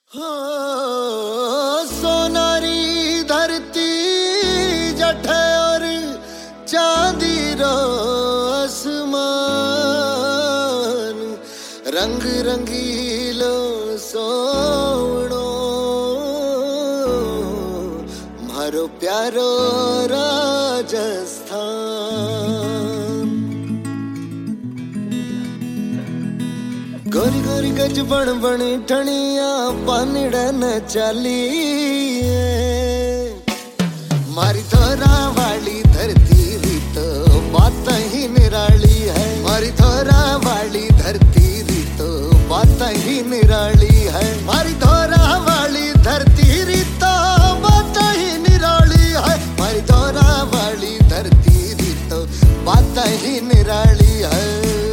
हाँ, सोनारी धरती जठ और चांदी रो आसमान, रंग रंगीलो सोवणो मारो प्यारो राजस्थान। गोरी गोरी गज बण बण ठणिया पानड़ न चाली, मारी थोरा वाली धरती री तो बात ही निराली है। मारी थोरा वाली धरती री तो बात ही निराली है। मारी थोरा वाली धरती री तो बात ही निराली है। मारी थोरा वाली धरती री तो बात ही निराली है।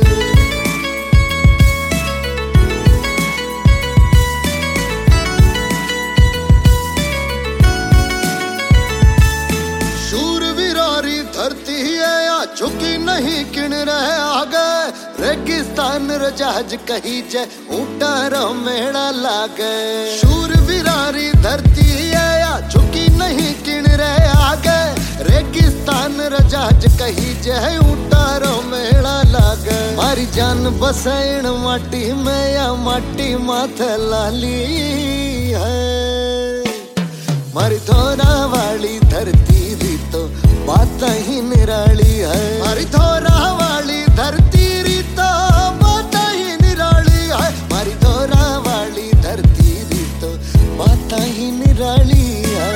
धरती है या झुकी नहीं किन रहे आगे, रेगिस्तान रजाज कही चे ऊंटा रो मेड़ा लागे। शूरवीरारी धरती है या झुकी नहीं किन रहे आगे, रेगिस्तान रजाज कही चे ऊंटा रो मेड़ा लागे। मारी जान बसैण माटी में या माटी माथे लाली है। मारी थोरा वाली धरती री तो बात ही निराली है। मारी थोरा वाली धरती री तो बात ही निराली है। मारी थोरा वाली धरती री तो बात ही निराली है।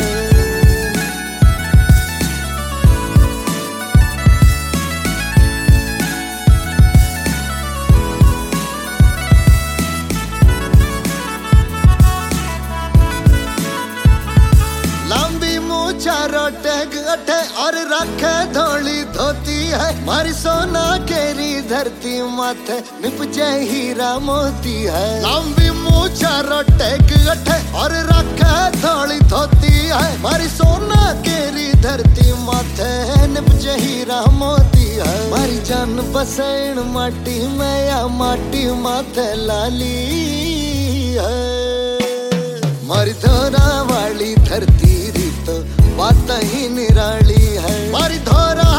टेग अठे और रखे धोली धोती है। मारी सोना केरी धरती माथे निपजे हीरा मोती है। लंबी मूछा टेग अठे और रखे धोली धोती है। मारी सोना केरी धरती माथे निपजे हीरा मोती है। मारी जान बसैण माटी में या माटी माथे लाली है। मारी थोरा वाली धरती री तो बात ही निराली है। मारी थोरा